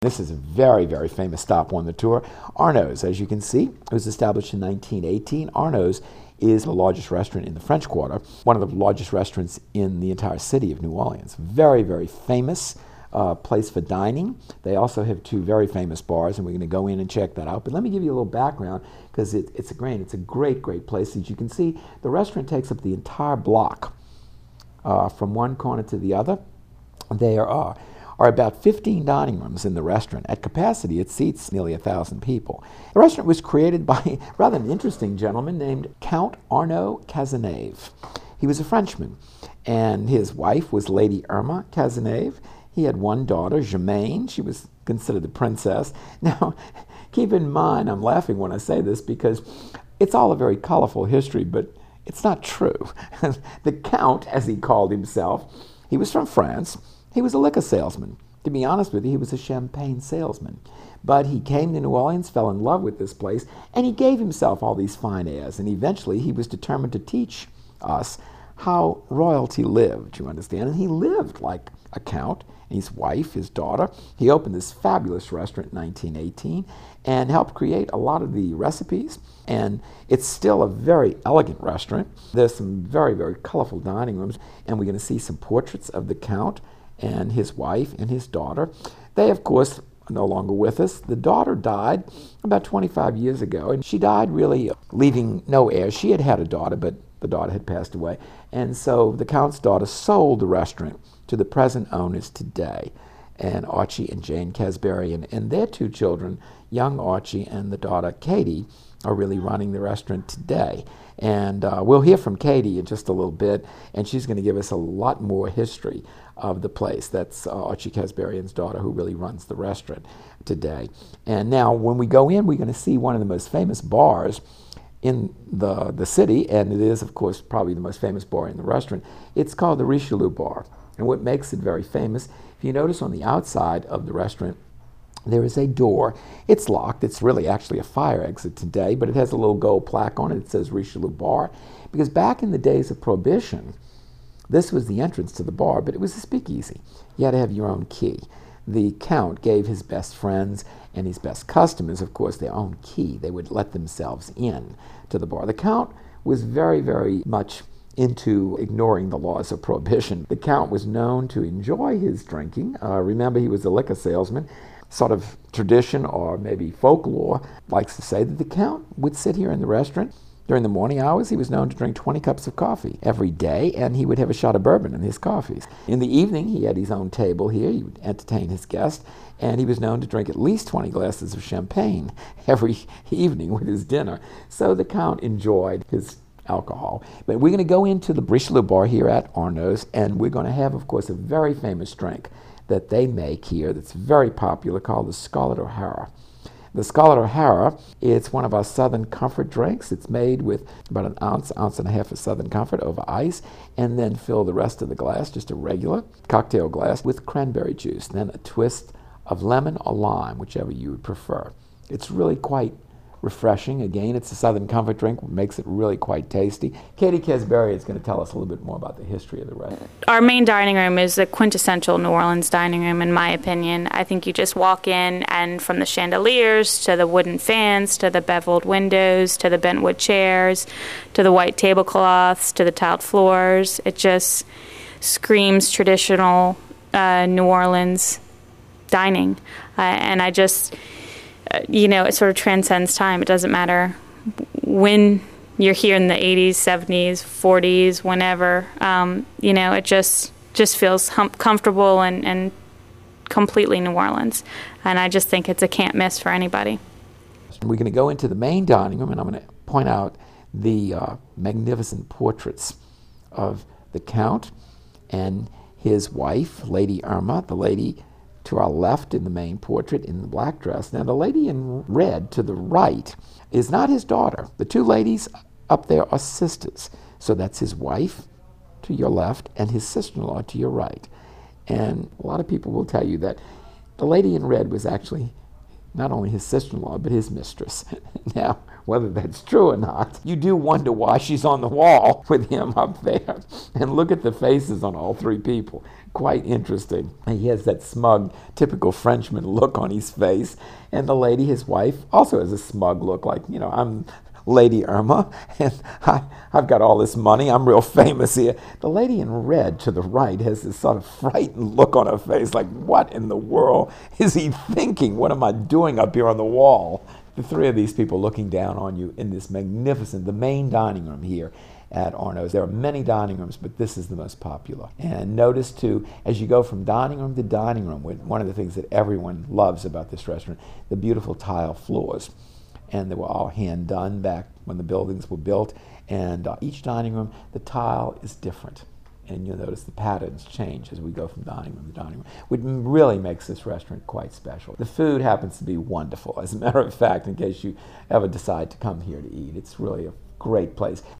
This is a very, very famous stop on the tour. Arnaud's, as you can see, it was established in 1918. Arnaud's is the largest restaurant in the French Quarter, one of the largest restaurants in the entire city of New Orleans. Very, very famous place for dining. They also have two very famous bars, and we're going to go in and check that out. But let me give you a little background, because it's a great, great place. As you can see, the restaurant takes up the entire block from one corner to the other. There are about 15 dining rooms in the restaurant. At capacity, it seats nearly 1,000 people. The restaurant was created by rather an interesting gentleman named Count Arnaud Cazenave. He was a Frenchman, and his wife was Lady Irma Cazenave. He had one daughter, Germaine. She was considered the princess. Now, keep in mind, I'm laughing when I say this because it's all a very colorful history, but it's not true. The Count, as he called himself, he was from France. He was a liquor salesman. To be honest with you, he was a champagne salesman. But he came to New Orleans, fell in love with this place, and he gave himself all these fine airs. And eventually, he was determined to teach us how royalty lived, you understand? And he lived like a count, and his wife, his daughter. He opened this fabulous restaurant in 1918 and helped create a lot of the recipes. And it's still a very elegant restaurant. There's some very, very colorful dining rooms, and we're going to see some portraits of the Count and his wife and his daughter. They, of course, are no longer with us. The daughter died about 25 years ago, and she died really leaving no heirs. She had had a daughter, but the daughter had passed away. And so the Count's daughter sold the restaurant to the present owners today, and Archie and Jane Casberry, and their two children, young Archie and the daughter Katie, are really running the restaurant today. And we'll hear from Katie in just a little bit, and she's going to give us a lot more history of the place. That's Archie Casberry's daughter, who really runs the restaurant today. And now when we go in, we're going to see one of the most famous bars in the city, and it is, of course, probably the most famous bar in the restaurant. It's called the Richelieu Bar. And what makes it very famous, if you notice on the outside of the restaurant, there is a door. It's locked. It's really actually a fire exit today, but it has a little gold plaque on it. It says Richelieu Bar. Because back in the days of Prohibition, this was the entrance to the bar, but it was a speakeasy. You had to have your own key. The Count gave his best friends and his best customers, of course, their own key. They would let themselves in to the bar. The Count was very, very much into ignoring the laws of Prohibition. The Count was known to enjoy his drinking. Remember, he was a liquor salesman. Sort of tradition, or maybe folklore, likes to say that the Count would sit here in the restaurant. During the morning hours, he was known to drink 20 cups of coffee every day, and he would have a shot of bourbon in his coffees. In the evening, he had his own table here. He would entertain his guests, and he was known to drink at least 20 glasses of champagne every evening with his dinner. So the Count enjoyed his alcohol. But we're going to go into the Richelieu Bar here at Arnaud's, and we're going to have, of course, a very famous drink that they make here that's very popular, called the Scarlet O'Hara. The Scarlet O'Hara, it's one of our Southern Comfort drinks. It's made with about an ounce and a half of Southern Comfort over ice, and then fill the rest of the glass, just a regular cocktail glass, with cranberry juice, then a twist of lemon or lime, whichever you would prefer. It's really quite refreshing. Again, it's a Southern Comfort drink, which makes it really quite tasty. Katie Casberry is going to tell us a little bit more about the history of the restaurant. Our main dining room is the quintessential New Orleans dining room, in my opinion. I think you just walk in, and from the chandeliers to the wooden fans to the beveled windows to the bentwood chairs to the white tablecloths to the tiled floors, it just screams traditional New Orleans dining. And I just... it sort of transcends time. It doesn't matter when you're here in the 80s, 70s, 40s, whenever. It just feels comfortable and completely New Orleans. And I just think it's a can't miss for anybody. We're going to go into the main dining room, and I'm going to point out the magnificent portraits of the Count and his wife, Lady Irma, the lady to our left in the main portrait in the black dress. Now, the lady in red to the right is not his daughter. The two ladies up there are sisters. So that's his wife to your left and his sister-in-law to your right. And a lot of people will tell you that the lady in red was actually not only his sister-in-law, but his mistress. Now, whether that's true or not, you do wonder why she's on the wall with him up there. And look at the faces on all three people. Quite interesting. And he has that smug, typical Frenchman look on his face. And the lady, his wife, also has a smug look, like, I'm Lady Irma, and I've got all this money, I'm real famous here. The lady in red to the right has this sort of frightened look on her face, like, what in the world is he thinking? What am I doing up here on the wall? The three of these people looking down on you in this magnificent, the main dining room here at Arnaud's. There are many dining rooms, but this is the most popular. And notice, too, as you go from dining room to dining room, one of the things that everyone loves about this restaurant, the beautiful tile floors. And they were all hand done back when the buildings were built. And each dining room, the tile is different. And you'll notice the patterns change as we go from dining room to dining room, which really makes this restaurant quite special. The food happens to be wonderful. As a matter of fact, in case you ever decide to come here to eat, it's really a great place.